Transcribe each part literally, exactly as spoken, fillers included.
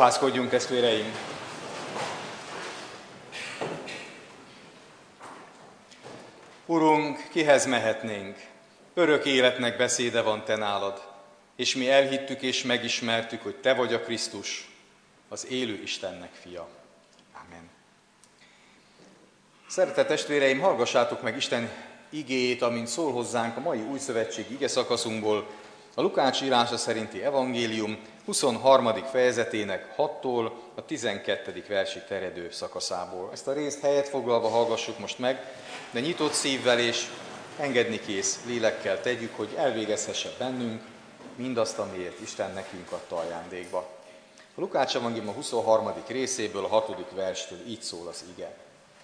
Fohászkodjunk, testvéreim! Urunk, kihez mehetnénk? Örök életnek beszéde van te nálad, és mi elhittük és megismertük, hogy te vagy a Krisztus, az élő Istennek fia. Amen. Szeretett testvéreim, hallgassátok meg Isten igéjét, amint szól hozzánk a mai újszövetségi ige szakaszunkból, a Lukács írása szerinti evangélium huszonharmadik fejezetének hattól a tizenkettedik versig terjedő szakaszából. Ezt a részt helyet foglalva hallgassuk most meg, de nyitott szívvel és engedni kész lélekkel tegyük, hogy elvégezhesse bennünk mindazt, amiért Isten nekünk adta ajándékba. A Lukács evangélium a huszonharmadik részéből, a hatodik verstől így szól az ige.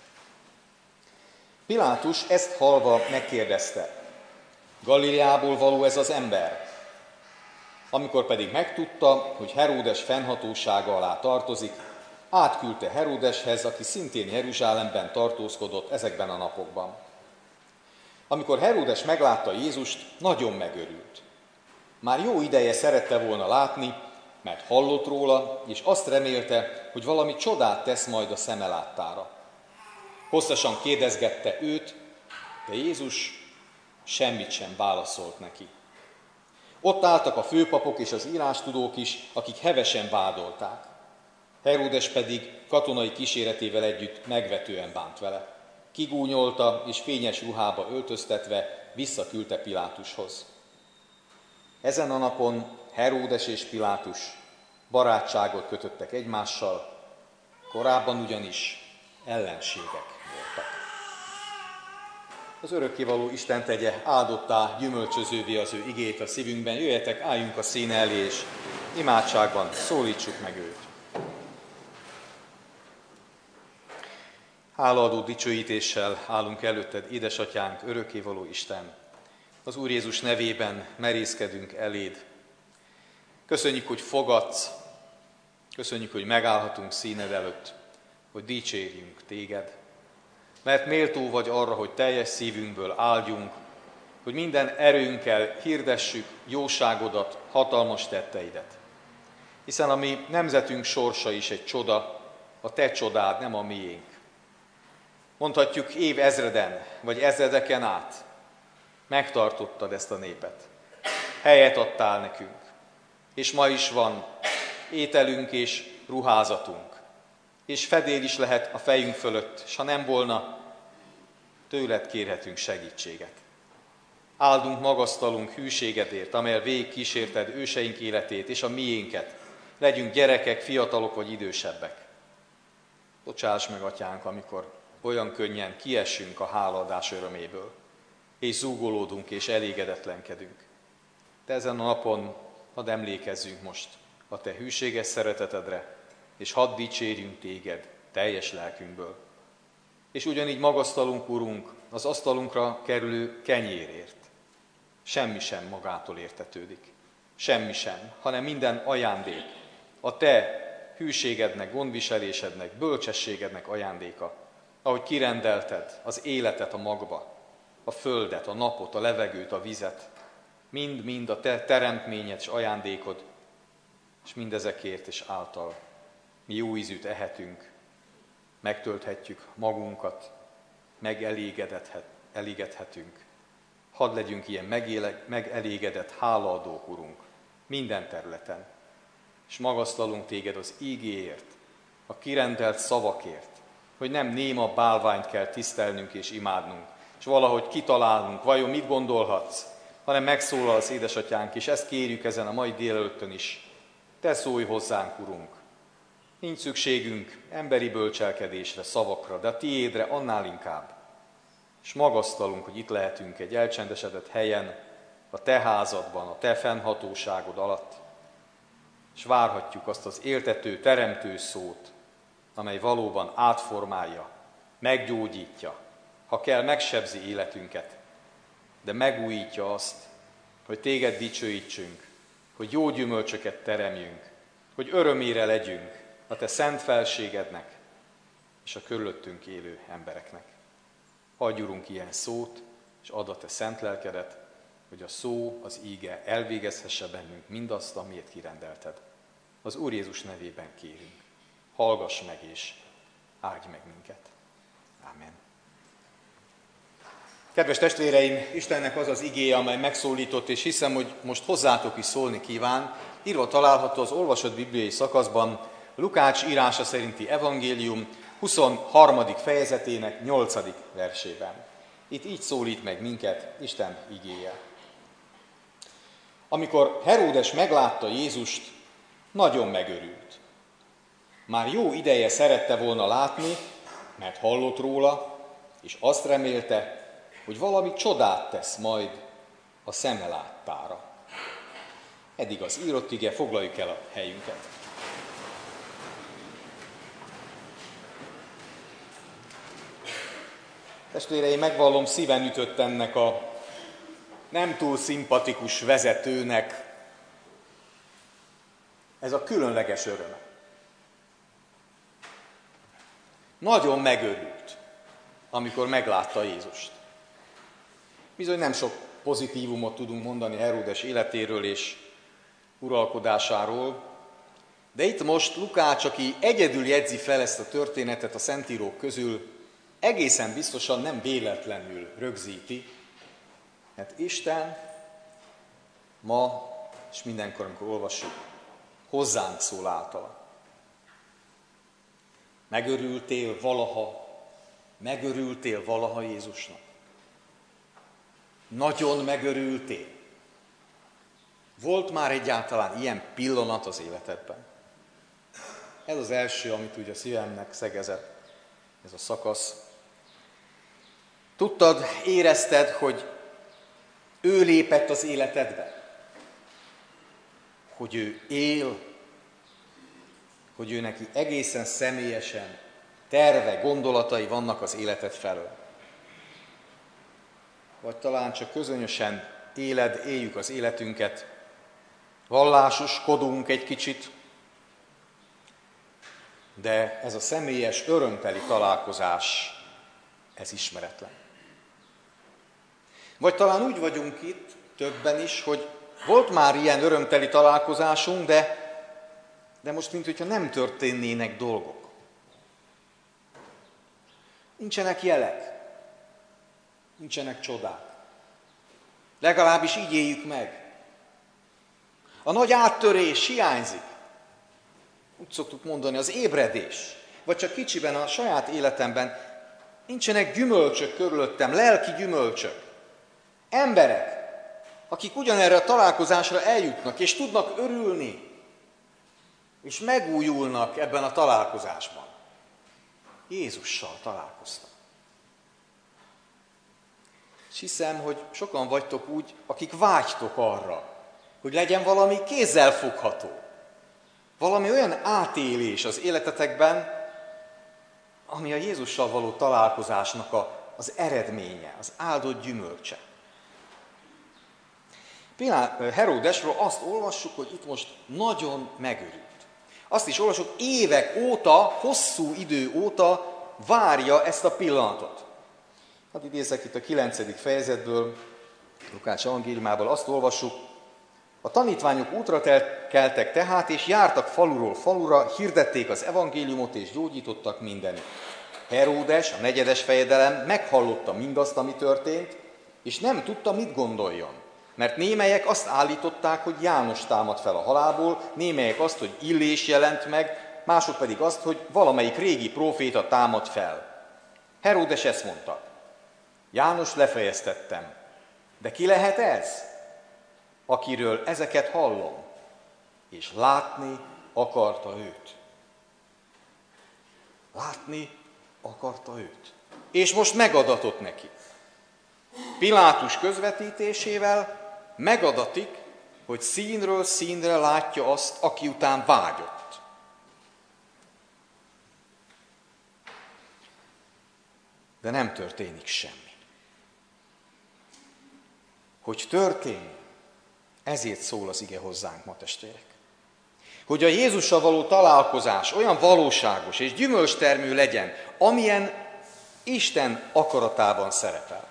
Pilátus ezt hallva megkérdezte: Galileából való ez az ember? Amikor pedig megtudta, hogy Heródes fennhatósága alá tartozik, átküldte Heródeshez, aki szintén Jeruzsálemben tartózkodott ezekben a napokban. Amikor Heródes meglátta Jézust, nagyon megörült. Már jó ideje szerette volna látni, mert hallott róla, és azt remélte, hogy valami csodát tesz majd a szeme láttára. Hosszasan kérdezgette őt, de Jézus semmit sem válaszolt neki. Ott álltak a főpapok és az írástudók is, akik hevesen vádolták. Heródes pedig katonai kíséretével együtt megvetően bánt vele. Kigúnyolta és fényes ruhába öltöztetve visszaküldte Pilátushoz. Ezen a napon Heródes és Pilátus barátságot kötöttek egymással, korábban ugyanis ellenségek voltak. Az örökkévaló Isten tegye áldottá, gyümölcsözővé az ő igét a szívünkben. Jöjjetek, álljunk a színe elé, és imádságban szólítsuk meg őt. Hálaadó dicsőítéssel állunk előtted, édesatyánk, örökkévaló Isten. Az Úr Jézus nevében merészkedünk eléd. Köszönjük, hogy fogadsz, köszönjük, hogy megállhatunk színed előtt, hogy dicsérjünk téged. Mert méltó vagy arra, hogy teljes szívünkből áldjunk, hogy minden erőnkkel hirdessük jóságodat, hatalmas tetteidet. Hiszen a mi nemzetünk sorsa is egy csoda, a te csodád, nem a miénk. Mondhatjuk, év ezreden, vagy ezredeken át megtartottad ezt a népet. Helyet adtál nekünk, és ma is van ételünk és ruházatunk, és fedél is lehet a fejünk fölött, és ha nem volna, tőled kérhetünk segítséget. Áldunk, magasztalunk hűségedért, amelyel végig kísérted őseink életét és a miénket. Legyünk gyerekek, fiatalok vagy idősebbek. Bocsáss meg, atyánk, amikor olyan könnyen kiesünk a hálaadás öröméből, és zúgolódunk és elégedetlenkedünk. De ezen a napon hadd emlékezzünk most a te hűséges szeretetedre, és hadd dicsérjünk téged teljes lelkünkből. És ugyanígy magasztalunk, Urunk, az asztalunkra kerülő kenyérért. Semmi sem magától értetődik. Semmi sem, hanem minden ajándék. A te hűségednek, gondviselésednek, bölcsességednek ajándéka. Ahogy kirendelted az életet a magba, a földet, a napot, a levegőt, a vizet. Mind-mind a te teremtményed ajándékod, és mindezekért és által mi jó ízűt ehetünk, megtölthetjük magunkat, megelégedhetünk. Hadd legyünk ilyen megelégedett, hálaadók, Urunk, minden területen. És magasztalunk téged az ígéért, a kirendelt szavakért, hogy nem néma bálványt kell tisztelnünk és imádnunk, és valahogy kitalálnunk, vajon mit gondolhatsz, hanem megszólalsz, édesatyánk, és ezt kérjük ezen a mai délelőttön is. Te szólj hozzánk, Urunk. Nincs szükségünk emberi bölcselkedésre, szavakra, de a tiédre annál inkább. És magasztalunk, hogy itt lehetünk egy elcsendesedett helyen, a te házadban, a te fennhatóságod alatt, és várhatjuk azt az éltető, teremtő szót, amely valóban átformálja, meggyógyítja, ha kell, megsebzi életünket, de megújítja azt, hogy téged dicsőítsünk, hogy jó gyümölcsöket teremjünk, hogy örömére legyünk a te szent felségednek és a körülöttünk élő embereknek. Adj, Urunk, ilyen szót, és add a te szent lelkedet, hogy a szó, az íge elvégezhesse bennünk mindazt, amiért kirendelted. Az Úr Jézus nevében kérünk. Hallgass meg és áldj meg minket. Ámen. Kedves testvéreim, Istennek az az igéje, amely megszólított, és hiszem, hogy most hozzátok is szólni kíván, írva található az olvasott bibliai szakaszban, Lukács írása szerinti evangélium huszonharmadik fejezetének nyolcadik versében. Itt így szólít meg minket Isten igéje. Amikor Heródes meglátta Jézust, nagyon megörült. Már jó ideje szerette volna látni, mert hallott róla, és azt remélte, hogy valami csodát tesz majd a szeme láttára. Eddig az írott ige, foglaljuk el a helyünket. Testvéreim, megvallom, szíven ütött ennek a nem túl szimpatikus vezetőnek ez a különleges öröm. Nagyon megörült, amikor meglátta Jézust. Bizony nem sok pozitívumot tudunk mondani Heródes életéről és uralkodásáról, de itt most Lukács, aki egyedül jegyzi fel ezt a történetet a szentírók közül, egészen biztosan nem véletlenül rögzíti, mert Isten ma és mindenkor, amikor olvassuk, hozzánk szól általa. Megörültél valaha, megörültél valaha Jézusnak? Nagyon megörültél? Volt már egyáltalán ilyen pillanat az életedben? Ez az első, amit ugye a szívemnek szegezett, ez a szakasz. Tudtad, érezted, hogy ő lépett az életedbe? Hogy ő él, hogy ő neki egészen személyesen terve, gondolatai vannak az életed felől. Vagy talán csak közönösen éled, éljük az életünket, vallásoskodunk egy kicsit, de ez a személyes, örömteli találkozás, ez ismeretlen. Vagy talán úgy vagyunk itt, többen is, hogy volt már ilyen örömteli találkozásunk, de, de most minthogyha nem történnének dolgok. Nincsenek jelek, nincsenek csodák. Legalábbis így éljük meg. A nagy áttörés hiányzik. Úgy szoktuk mondani, az ébredés. Vagy csak kicsiben a saját életemben nincsenek gyümölcsök körülöttem, lelki gyümölcsök. Emberek, akik ugyanerre a találkozásra eljutnak, és tudnak örülni, és megújulnak ebben a találkozásban. Jézussal találkoztak. És hiszem, hogy sokan vagytok úgy, akik vágytok arra, hogy legyen valami kézzelfogható, valami olyan átélés az életetekben, ami a Jézussal való találkozásnak a, az eredménye, az áldott gyümölcse. Például Heródesről azt olvassuk, hogy itt most nagyon megörült. Azt is olvassuk, évek óta, hosszú idő óta várja ezt a pillanatot. Hát idézek itt a kilencedik fejezetből, Lukács evangéliumából, azt olvassuk, a tanítványok útra keltek tehát, és jártak faluról falura, hirdették az evangéliumot, és gyógyítottak mindenütt. Heródes, a negyedes fejedelem meghallotta mindazt, ami történt, és nem tudta, mit gondoljon. Mert némelyek azt állították, hogy János támad fel a halálból, némelyek azt, hogy Illés jelent meg, mások pedig azt, hogy valamelyik régi próféta támad fel. Heródes ezt mondta, János lefejeztettem, de ki lehet ez, akiről ezeket hallom, és látni akarta őt. Látni akarta őt. És most megadatott neki. Pilátus közvetítésével megadatik, hogy színről színre látja azt, aki után vágyott. De nem történik semmi. Hogy történjen, ezért szól az ige hozzánk ma, testvérek. Hogy a Jézussal való találkozás olyan valóságos és gyümölcstermő legyen, amilyen Isten akaratában szerepel.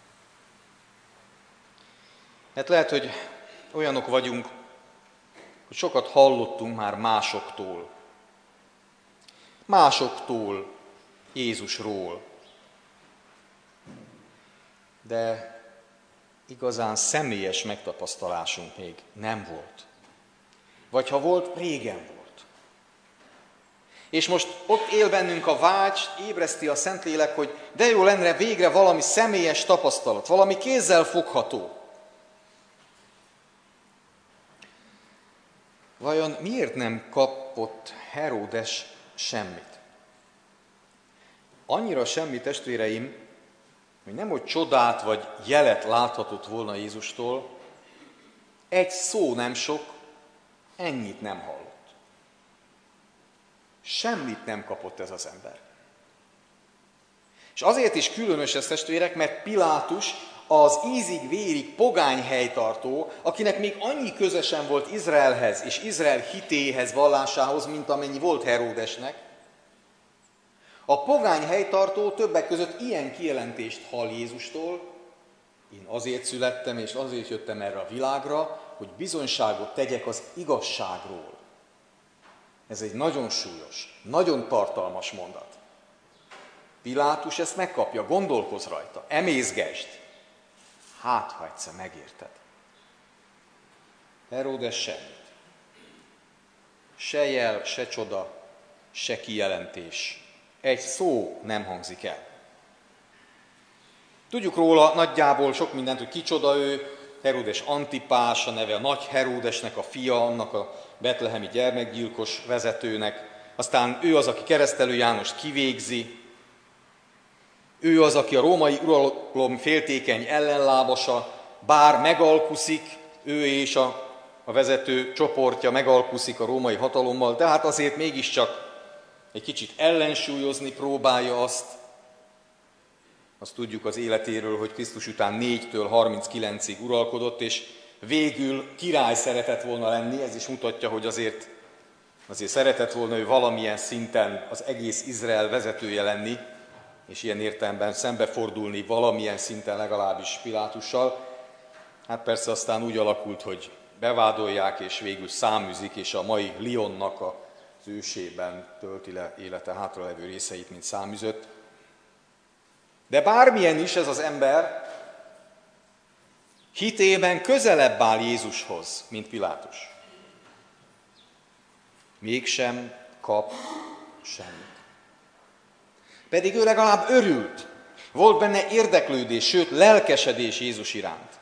Hát lehet, hogy olyanok vagyunk, hogy sokat hallottunk már másoktól. Másoktól Jézusról. De igazán személyes megtapasztalásunk még nem volt. Vagy ha volt, régen volt. És most ott él bennünk a vágy, ébreszti a Szentlélek, hogy de jó lenne végre valami személyes tapasztalat, valami kézzel fogható. Vajon miért nem kapott Heródes semmit? Annyira semmi, testvéreim, hogy nem, hogy csodát vagy jelet láthatott volna Jézustól, egy szó nem sok, ennyit nem hallott. Semmit nem kapott ez az ember. És azért is különös ez, testvérek, mert Pilátus az ízig-vérig pogány helytartó, akinek még annyi közösen volt Izraelhez és Izrael hitéhez, vallásához, mint amennyi volt Heródesnek. A pogány helytartó többek között ilyen kijelentést hall Jézustól: én azért születtem és azért jöttem erre a világra, hogy bizonyságot tegyek az igazságról. Ez egy nagyon súlyos, nagyon tartalmas mondat. Pilátus ezt megkapja, gondolkozz rajta, emészgesd. Hát, ha egyszer megérted. Heródes semmit. Se jel, se csoda, se kijelentés. Egy szó nem hangzik el. Tudjuk róla nagyjából sok mindent, hogy kicsoda ő. Heródes Antipás, a neve a nagy Heródesnek a fia, annak a betlehemi gyermekgyilkos vezetőnek. Aztán ő az, aki Keresztelő Jánost kivégzi. Ő az, aki a római uralom féltékeny ellenlábasa, bár megalkuszik, ő és a, a vezető csoportja megalkuszik a római hatalommal, de hát azért mégiscsak egy kicsit ellensúlyozni próbálja azt. Azt tudjuk az életéről, hogy Krisztus után négytől harminckilencig uralkodott, és végül király szeretett volna lenni, ez is mutatja, hogy azért, azért szeretett volna ő valamilyen szinten az egész Izrael vezetője lenni, és ilyen értelemben szembefordulni valamilyen szinten legalábbis Pilátussal. Hát persze aztán úgy alakult, hogy bevádolják, és végül száműzik, és a mai Lyonnak az ősében tölti le élete hátralevő részeit, mint száműzött. De bármilyen is ez az ember, hitében közelebb áll Jézushoz, mint Pilátus. Mégsem kap semmit. Pedig ő legalább örült. Volt benne érdeklődés, sőt lelkesedés Jézus iránt.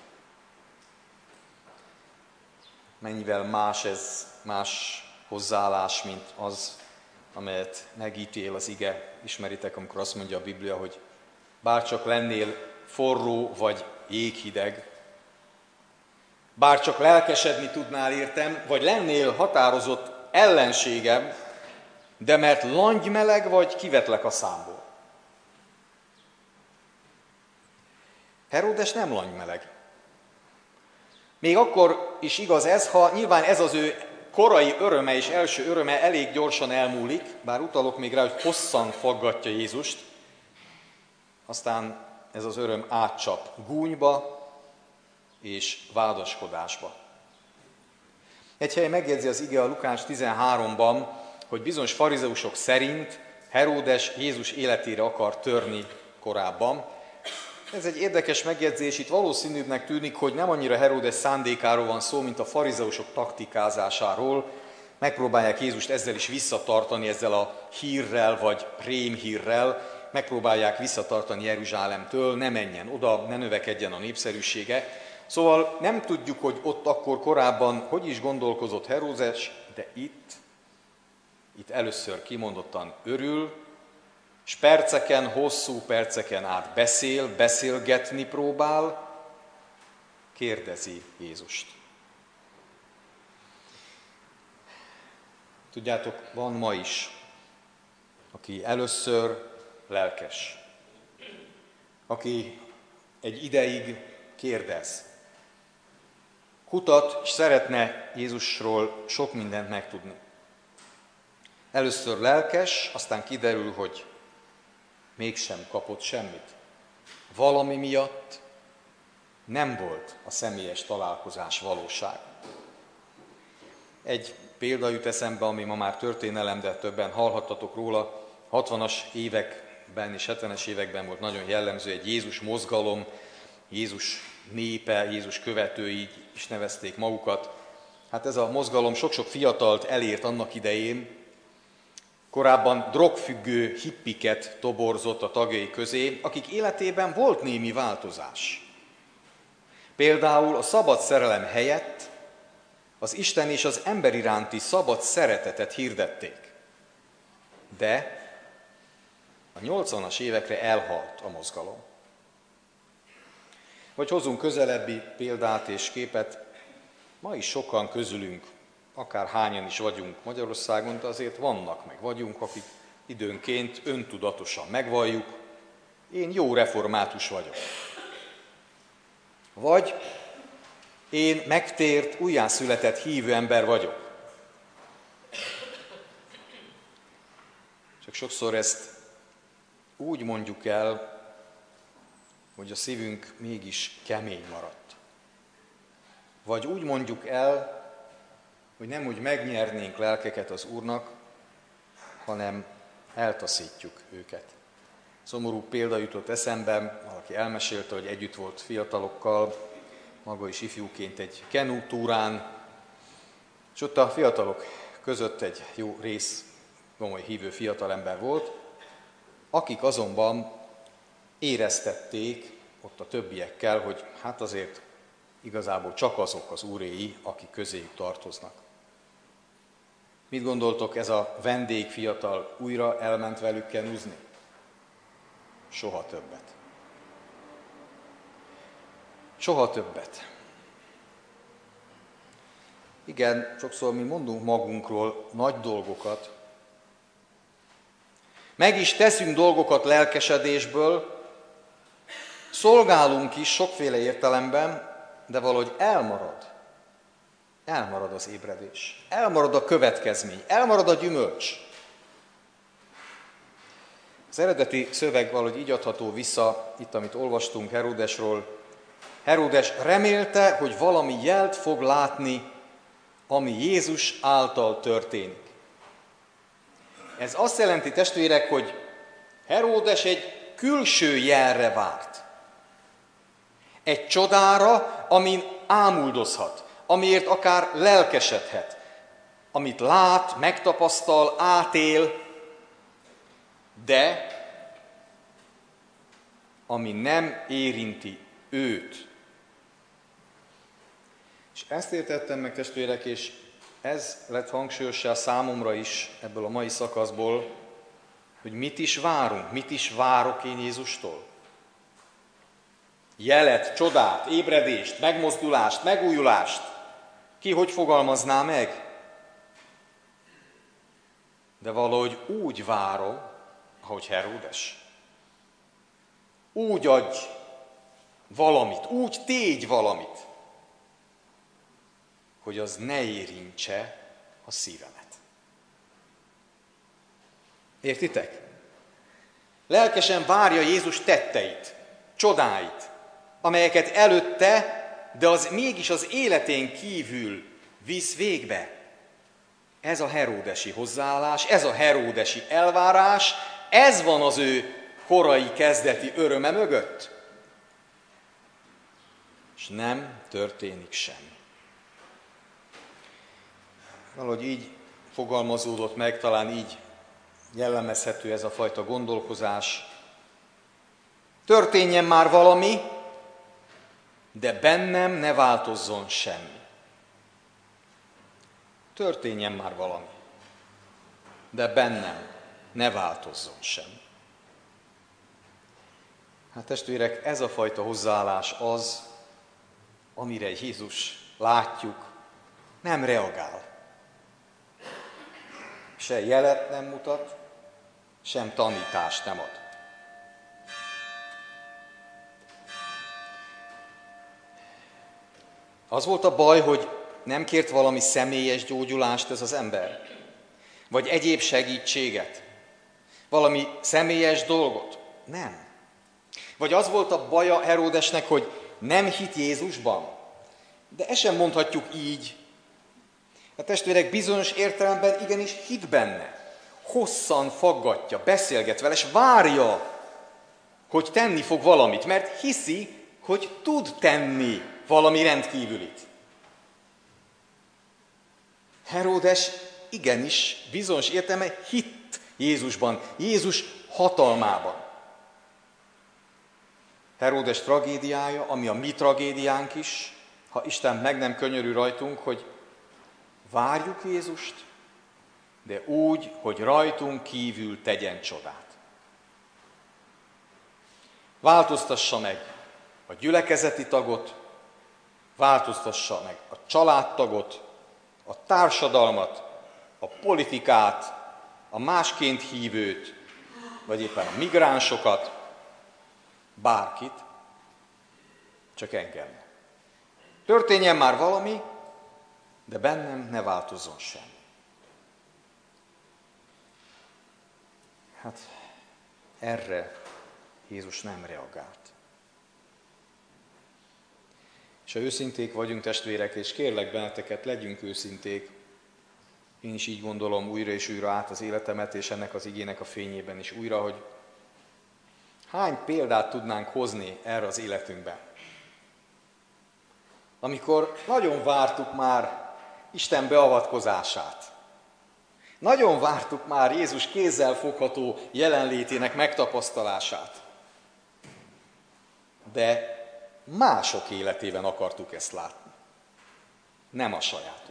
Mennyivel más ez, más hozzáállás, mint az, amelyet megítél az ige. Ismeritek, amikor azt mondja a Biblia, hogy bárcsak lennél forró vagy jéghideg, bárcsak lelkesedni tudnál értem, vagy lennél határozott ellenségem, de mert langymeleg vagy, kivetlek a számból. Heródes nem langymeleg. Még akkor is igaz ez, ha nyilván ez az ő korai öröme és első öröme elég gyorsan elmúlik, bár utalok még rá, hogy hosszan faggatja Jézust, aztán ez az öröm átcsap gúnyba és vádaskodásba. Egy helyen megjegyzi az ige a Lukács tizenháromban, hogy bizonyos farizeusok szerint Heródes Jézus életére akar törni korábban. Ez egy érdekes megjegyzés, itt valószínűbbnek tűnik, hogy nem annyira Heródes szándékáról van szó, mint a farizeusok taktikázásáról. Megpróbálják Jézust ezzel is visszatartani, ezzel a hírrel vagy rémhírrel, megpróbálják visszatartani Jeruzsálemtől, ne menjen oda, ne növekedjen a népszerűsége. Szóval nem tudjuk, hogy ott akkor korábban hogy is gondolkozott Heródes, de itt, itt először kimondottan örül, és perceken, hosszú perceken át beszél, beszélgetni próbál, kérdezi Jézust. Tudjátok, van ma is, aki először lelkes, aki egy ideig kérdez, kutat, és szeretne Jézusról sok mindent megtudni. Először lelkes, aztán kiderül, hogy mégsem kapott semmit. Valami miatt nem volt a személyes találkozás valóság. Egy példa jut eszembe, ami ma már történelem, de többen hallhattatok róla. hatvanas években és hetvenes években volt nagyon jellemző egy Jézus mozgalom, Jézus népe, Jézus követői, így is nevezték magukat. Hát ez a mozgalom sok-sok fiatalt elért annak idején, korábban drogfüggő hippiket toborzott a tagjai közé, akik életében volt némi változás. Például a szabad szerelem helyett az Isten és az ember iránti szabad szeretetet hirdették. De a nyolcvanas évekre elhalt a mozgalom. Vagy hozunk közelebbi példát és képet, ma is sokan közülünk, akár hányan is vagyunk Magyarországon, de azért vannak meg vagyunk, akik időnként öntudatosan megvalljuk, én jó református vagyok. Vagy én megtért, újjászületett hívő ember vagyok. Csak sokszor ezt úgy mondjuk el, hogy a szívünk mégis kemény maradt. Vagy úgy mondjuk el, hogy nem úgy megnyernénk lelkeket az Úrnak, hanem eltaszítjuk őket. Szomorú példa jutott eszembe, valaki elmesélte, hogy együtt volt fiatalokkal, maga is ifjúként egy kenútúrán, és ott a fiatalok között egy jó rész komoly hívő fiatalember volt, akik azonban éreztették ott a többiekkel, hogy hát azért igazából csak azok az úréi, akik közéjük tartoznak. Mit gondoltok, ez a vendég fiatal újra elment velük kenúzni? Soha többet. Soha többet. Igen, sokszor mi mondunk magunkról nagy dolgokat, meg is teszünk dolgokat lelkesedésből, szolgálunk is sokféle értelemben, de valahogy elmarad. Elmarad az ébredés, elmarad a következmény, elmarad a gyümölcs. Az eredeti szöveg valahogy így adható vissza, itt amit olvastunk Heródesról. Heródes remélte, hogy valami jelt fog látni, ami Jézus által történik. Ez azt jelenti, testvérek, hogy Heródes egy külső jelre várt. Egy csodára, amin ámuldozhat, amiért akár lelkesedhet, amit lát, megtapasztal, átél, de ami nem érinti őt. És ezt értettem meg, testvérek, és ez lett hangsúlyossá számomra is ebből a mai szakaszból, hogy mit is várunk, mit is várok én Jézustól. Jelet, csodát, ébredést, megmozdulást, megújulást. Ki hogy fogalmazná meg? De valahogy úgy várom, ahogy Heródes. Úgy adj valamit, úgy tégy valamit, hogy az ne érintse a szívemet. Értitek? Lelkesen várja Jézus tetteit, csodáit, amelyeket előtte, de az mégis az életén kívül visz végbe. Ez a heródesi hozzáállás, ez a heródesi elvárás, ez van az ő korai kezdeti öröme mögött. És nem történik semmi. Valahogy így fogalmazódott meg, talán így jellemezhető ez a fajta gondolkozás. Történjen már valami, de bennem ne változzon semmi. Történjen már valami, de bennem ne változzon semmi. Hát testvérek, ez a fajta hozzáállás az, amire Jézus, látjuk, nem reagál. Se jelet nem mutat, sem tanítást nem ad. Az volt a baj, hogy nem kért valami személyes gyógyulást ez az ember, vagy egyéb segítséget, valami személyes dolgot. Nem. Vagy az volt a baja Heródesnek, hogy nem hitt Jézusban. De ezt sem mondhatjuk így. A testvérek bizonyos értelemben igenis hit benne. Hosszan faggatja, beszélget vele, és várja, hogy tenni fog valamit, mert hiszi, hogy tud tenni valami rendkívülit. Heródes igenis bizonyos értelemben hitt Jézusban, Jézus hatalmában. Heródes tragédiája, ami a mi tragédiánk is, ha Isten meg nem könyörül rajtunk, hogy várjuk Jézust, de úgy, hogy rajtunk kívül tegyen csodát. Változtassa meg a gyülekezeti tagot, változtassa meg a családtagot, a társadalmat, a politikát, a másként hívőt, vagy éppen a migránsokat, bárkit, csak engem. Történjen már valami, de bennem ne változzon sem. Hát erre Jézus nem reagált. És ha őszinték vagyunk, testvérek, és kérlek benneteket, legyünk őszinték, én is így gondolom újra és újra át az életemet, és ennek az igének a fényében is újra, hogy hány példát tudnánk hozni erre az életünkben. Amikor nagyon vártuk már Isten beavatkozását. Nagyon vártuk már Jézus kézzel fogható jelenlétének megtapasztalását. De mások életében akartuk ezt látni. Nem a sajátunkban.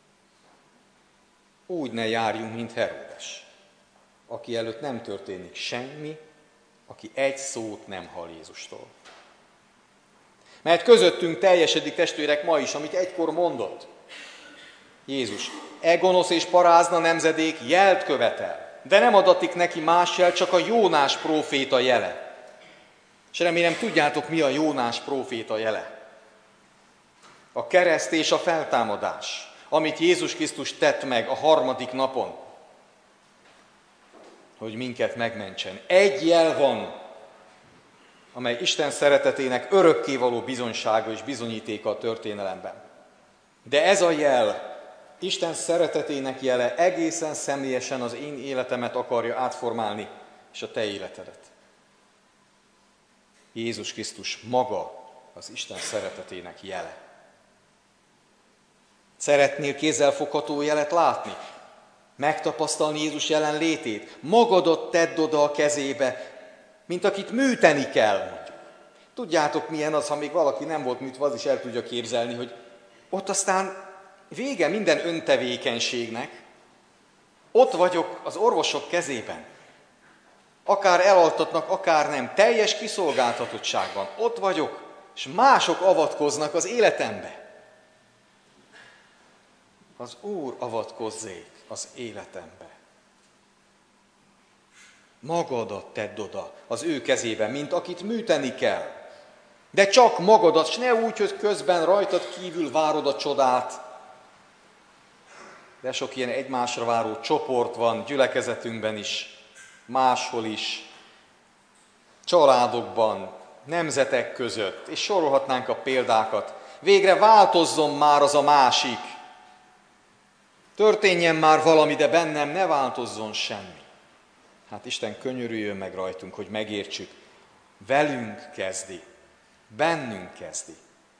Úgy ne járjunk, mint Heródes, aki előtt nem történik semmi, aki egy szót nem hall Jézustól. Mert közöttünk teljesedik, testvérek, ma is, amit egykor mondott Jézus. E gonosz és parázna nemzedék jelt követel, de nem adatik neki más jel, csak a Jónás próféta jele. És remélem tudjátok, mi a Jónás próféta jele. A kereszt és a feltámadás, amit Jézus Krisztus tett meg a harmadik napon, hogy minket megmentsen. Egy jel van, amely Isten szeretetének örökkévaló bizonysága és bizonyítéka a történelemben. De ez a jel, Isten szeretetének jele egészen személyesen az én életemet akarja átformálni, és a te életedet. Jézus Krisztus maga az Isten szeretetének jele. Szeretnél kézzelfogható jelet látni? Megtapasztalni Jézus jelenlétét? Magadat tedd oda a kezébe, mint akit műteni kell, mondjuk. Tudjátok, milyen az, ha még valaki nem volt műtve, az is el tudja képzelni, hogy ott aztán vége minden öntevékenységnek, ott vagyok az orvosok kezében. Akár elaltatnak, akár nem. Teljes kiszolgáltatottságban. Ott vagyok, és mások avatkoznak az életembe. Az Úr avatkozzék az életembe. Magadat tedd oda az ő kezébe, mint akit műteni kell. De csak magadat, s ne úgy, hogy közben rajtad kívül várod a csodát. De sok ilyen egymásra váró csoport van gyülekezetünkben is, máshol is, családokban, nemzetek között, és sorolhatnánk a példákat. Végre változzon már az a másik. Történjen már valami, de bennem ne változzon semmi. Hát Isten könyörüljön meg rajtunk, hogy megértsük. Velünk kezdi, bennünk kezdi.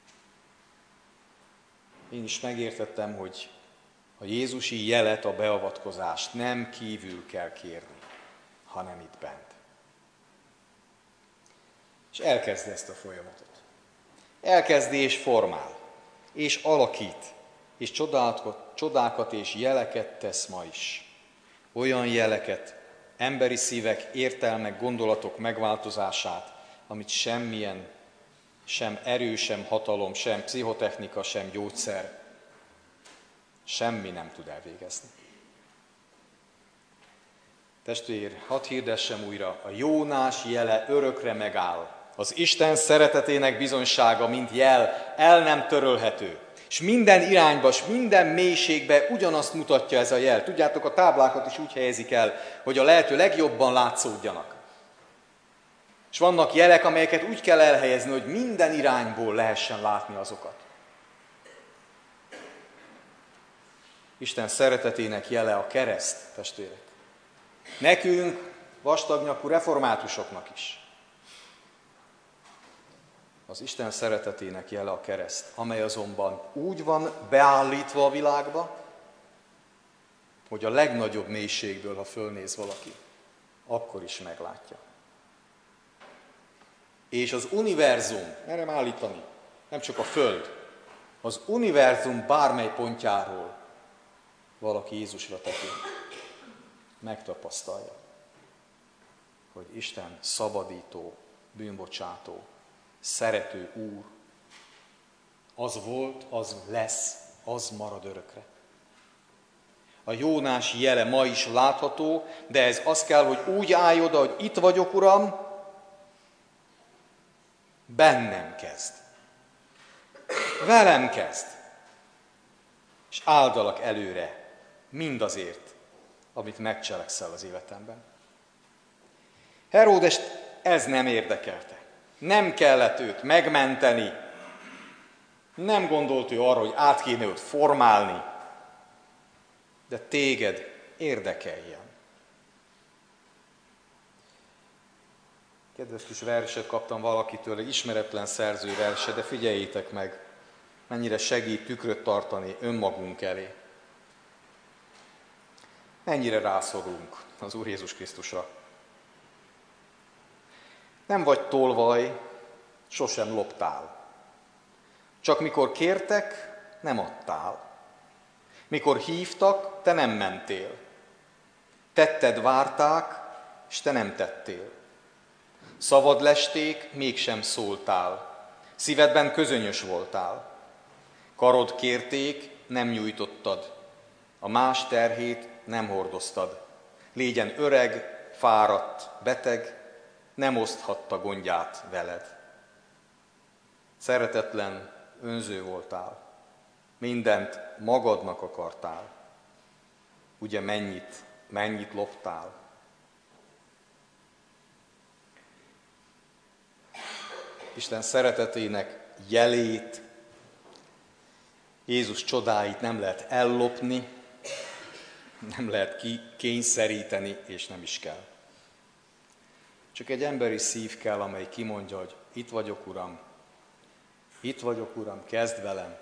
Én is megértettem, hogy a jézusi jelet, a beavatkozást nem kívül kell kérni, hanem itt bent. És elkezdi ezt a folyamatot. Elkezdi és formál, és alakít, és csodákat, csodákat és jeleket tesz ma is. Olyan jeleket, emberi szívek, értelmek, gondolatok megváltozását, amit semmilyen, sem erő, sem hatalom, sem pszichotechnika, sem gyógyszer, semmi nem tud elvégezni. Testvér, hadd hirdessem újra, a Jónás jele örökre megáll. Az Isten szeretetének bizonysága, mint jel, el nem törölhető. És minden irányba, és minden mélységbe ugyanazt mutatja ez a jel. Tudjátok, a táblákat is úgy helyezik el, hogy a lehető legjobban látszódjanak. És vannak jelek, amelyeket úgy kell elhelyezni, hogy minden irányból lehessen látni azokat. Isten szeretetének jele a kereszt, testvérek. Nekünk, vastagnyakú reformátusoknak is. Az Isten szeretetének jele a kereszt, amely azonban úgy van beállítva a világba, hogy a legnagyobb mélységből, ha fölnéz valaki, akkor is meglátja. És az univerzum, merem állítani, nem csak a Föld, az univerzum bármely pontjáról valaki Jézusra tekint, megtapasztalja, hogy Isten szabadító, bűnbocsátó, szerető Úr, az volt, az lesz, az marad örökre. A Jónás jele ma is látható, de ez az kell, hogy úgy állj oda, hogy itt vagyok, Uram, bennem kezd. Velem kezd. És áldalak előre mindazért, amit megcselekszel az életemben. Heródest ez nem érdekelte. Nem kellett őt megmenteni. Nem gondolt ő arra, hogy át kéne őt formálni. De téged érdekeljen. Kedves kis verset kaptam valakitől, egy ismeretlen szerző verse, de figyeljétek meg, mennyire segít tükröt tartani önmagunk elé. Mennyire rászorulunk az Úr Jézus Krisztusra. Nem vagy tolvaj, sosem loptál. Csak mikor kértek, nem adtál. Mikor hívtak, te nem mentél. Tetted várták, és te nem tettél. Szavad lesték, mégsem szóltál. Szívedben közönyös voltál. Karod kérték, nem nyújtottad. A más terhét nem hordoztad. Légyen öreg, fáradt, beteg, nem oszthatta gondját veled. Szeretetlen, önző voltál. Mindent magadnak akartál. Ugye mennyit, mennyit loptál? Isten szeretetének jelét, Jézus csodáit nem lehet ellopni, nem lehet kikényszeríteni, és nem is kell. Csak egy emberi szív kell, amely kimondja, hogy itt vagyok, Uram, itt vagyok, Uram, kezd velem.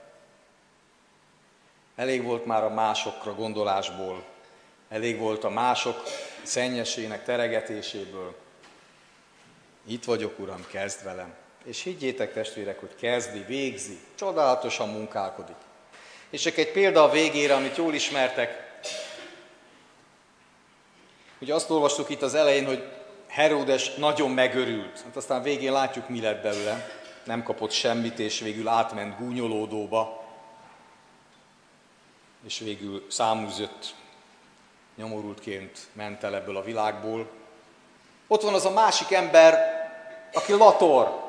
Elég volt már a másokra gondolásból, elég volt a mások szennyesének teregetéséből. Itt vagyok, Uram, kezd velem. És higgyétek, testvérek, hogy kezdi, végzi, csodálatosan munkálkodik. És csak egy példa a végére, amit jól ismertek. Ugye azt olvastuk itt az elején, hogy Heródes nagyon megörült. Hát aztán végén látjuk, mi lett belőle. Nem kapott semmit, és végül átment gúnyolódóba. És végül száműzött, nyomorultként ment el ebből a világból. Ott van az a másik ember, aki Lator.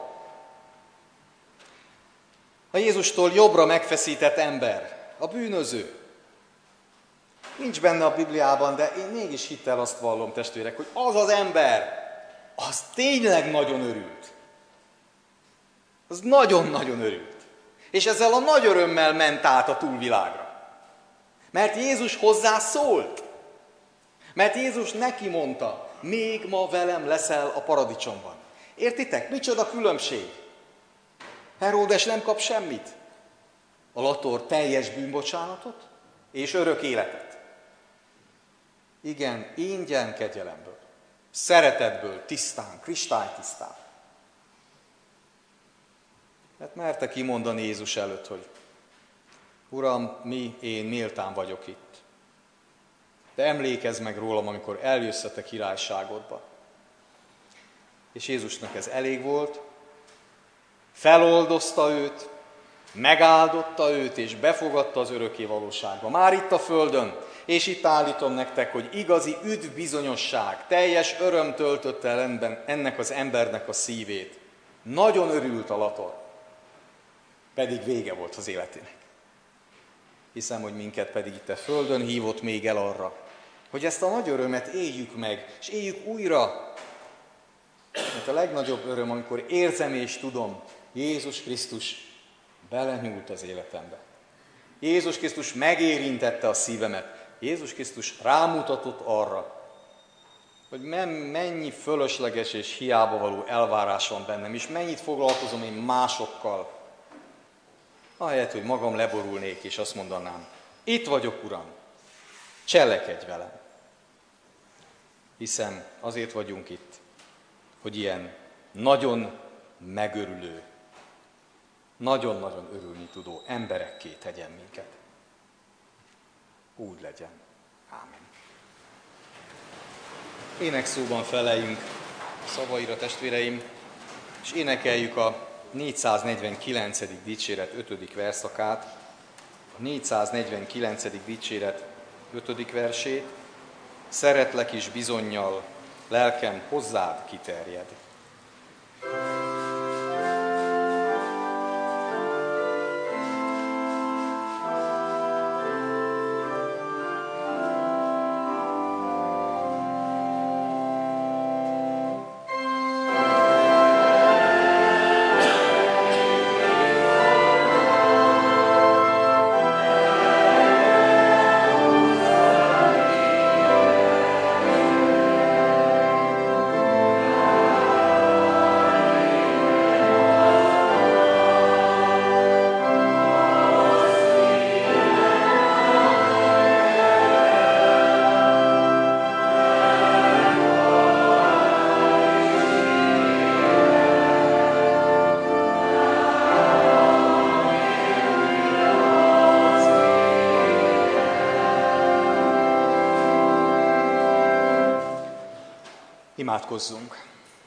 A Jézustól jobbra megfeszített ember, a bűnöző. Nincs benne a Bibliában, de én mégis hittel azt vallom, testvérek, hogy az az ember, az tényleg nagyon örült. Az nagyon-nagyon örült. És ezzel a nagy örömmel ment át a túlvilágra. Mert Jézus hozzá szólt. Mert Jézus neki mondta, még ma velem leszel a paradicsomban. Értitek? Micsoda különbség? Heródes nem kap semmit. A Lator teljes bűnbocsánatot és örök életet. Igen, ingyen kegyelemből, szeretetből, tisztán, kristálytisztán. Hát merte kimondani Jézus előtt, hogy Uram, mi, én méltán vagyok itt. De emlékezz meg rólam, amikor eljössz a te királyságodba. És Jézusnak ez elég volt, feloldozta őt, megáldotta őt, és befogadta az örökké valóságba. Már itt a földön, és itt állítom nektek, hogy igazi üdvbizonyosság, teljes öröm töltötte el ennek az embernek a szívét. Nagyon örült a Lator, pedig vége volt az életének. Hiszem, hogy minket pedig itt a földön hívott még el arra, hogy ezt a nagy örömet éljük meg, és éljük újra. Mert a legnagyobb öröm, amikor érzem és tudom, Jézus Krisztus belenyúlt az életembe. Jézus Krisztus megérintette a szívemet. Jézus Krisztus rámutatott arra, hogy mennyi fölösleges és hiába való elvárás van bennem, és mennyit foglalkozom én másokkal, ahelyett, hogy magam leborulnék, és azt mondanám, itt vagyok, Uram, cselekedj velem. Hiszen azért vagyunk itt, hogy ilyen nagyon megörülő, nagyon-nagyon örülni tudó emberekké tegyen minket. Úgy legyen. Ámen. Énekszóban feleljünk szavaira, testvéreim, és énekeljük a négyszáznegyvenkilencedik dicséret ötödik verszakát, a négyszáznegyvenkilencedik dicséret ötödik versét, szeretlek is bizonnyal, lelkem hozzád kiterjed. Imádkozzunk!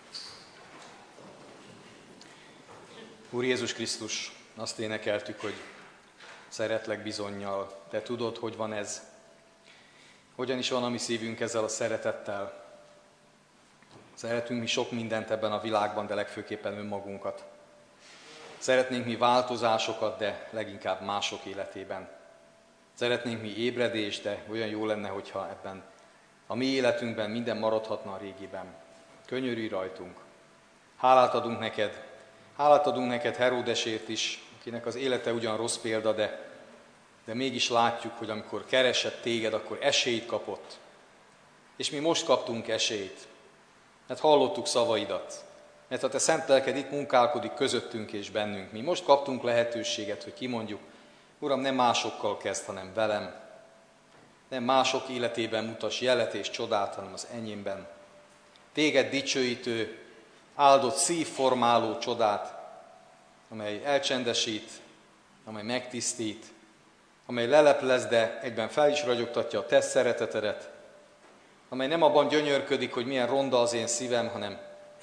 Úr Jézus Krisztus, azt énekeltük, hogy szeretlek bizonnyal. Te tudod, hogy van ez. Hogyan is van a mi szívünk ezzel a szeretettel. Szeretünk mi sok mindent ebben a világban, de legfőképpen önmagunkat. Szeretnénk mi változásokat, de leginkább mások életében. Szeretnénk mi ébredést, de olyan jó lenne, hogyha ebben a mi életünkben minden maradhatna a régiben. Könyörülj rajtunk. Hálát adunk neked. Hálát adunk neked Heródesért is, akinek az élete ugyan rossz példa, de, de mégis látjuk, hogy amikor keresett téged, akkor esélyt kapott. És mi most kaptunk esélyt, mert hallottuk szavaidat. Mert ha te szent lelked itt munkálkodik közöttünk és bennünk, mi most kaptunk lehetőséget, hogy kimondjuk, Uram, nem másokkal kezd, hanem velem. Nem mások életében mutass jelet és csodát, hanem az enyémben. Téged dicsőítő, áldott szívformáló csodát, amely elcsendesít, amely megtisztít, amely leleplez, de egyben fel is ragyogtatja a te szeretetedet, amely nem abban gyönyörködik, hogy milyen ronda az én szívem, hanem,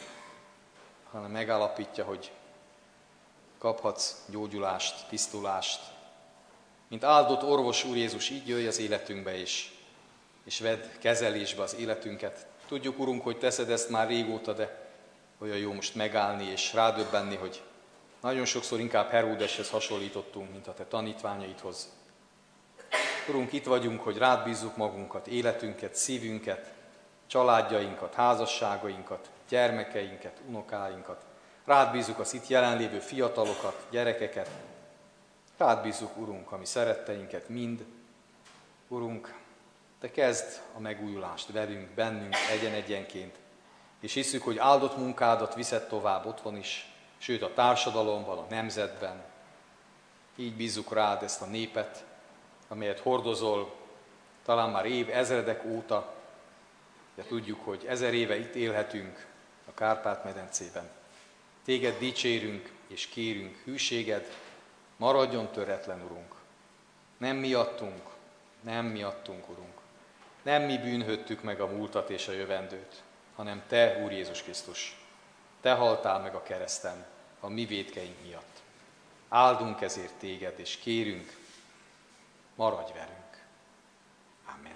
hanem megállapítja, hogy kaphatsz gyógyulást, tisztulást. Mint áldott orvos, Úr Jézus, így jöjj az életünkbe is, és vedd kezelésbe az életünket. Tudjuk, Urunk, hogy teszed ezt már régóta, de olyan jó most megállni és rádöbbenni, hogy nagyon sokszor inkább Heródeshez hasonlítottunk, mint a te tanítványaidhoz. Urunk, itt vagyunk, hogy rád bízzuk magunkat, életünket, szívünket, családjainkat, házasságainkat, gyermekeinket, unokáinkat. Rád bízzuk az itt jelenlévő fiatalokat, gyerekeket. Rád bízzuk, Urunk, a mi szeretteinket mind. Urunk, te kezd a megújulást velünk, bennünk, egyen-egyenként, és hiszük, hogy áldott munkádat viszed tovább otthon is, sőt a társadalomban, a nemzetben. Így bízzuk rád ezt a népet, amelyet hordozol, talán már év, ezredek óta, de tudjuk, hogy ezer éve itt élhetünk a Kárpát-medencében. Téged dicsérünk és kérünk, hűséged maradjon töretlen, Urunk. Nem miattunk, nem miattunk, Urunk. Nem mi bűnhöttük meg a múltat és a jövendőt, hanem Te, Úr Jézus Krisztus. Te haltál meg a kereszten a mi vétkeink miatt. Áldunk ezért Téged, és kérünk, maradj velünk. Amen.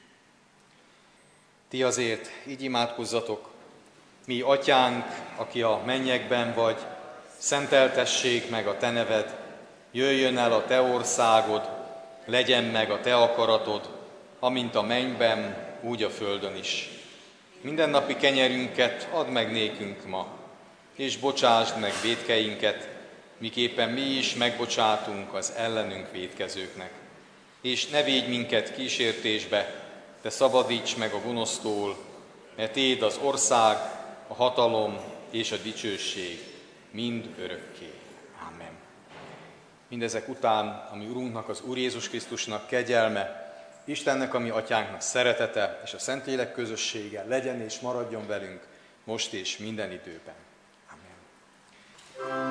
Ti azért így imádkozzatok, mi Atyánk, aki a mennyekben vagy, szenteltessék meg a Te neved, jöjjön el a Te országod, legyen meg a Te akaratod, amint a mennyben, úgy a földön is. Mindennapi kenyerünket add meg nékünk ma, és bocsásd meg vétkeinket, miképpen mi is megbocsátunk az ellenünk vétkezőknek. És ne védj minket kísértésbe, de szabadíts meg a gonosztól, mert Téd az ország, a hatalom és a dicsőség mind örökké. Amen. Mindezek után, ami Urunknak, az Úr Jézus Krisztusnak kegyelme, Istennek, ami Atyánknak szeretete, és a Szentlélek közössége legyen és maradjon velünk most és minden időben. Amen.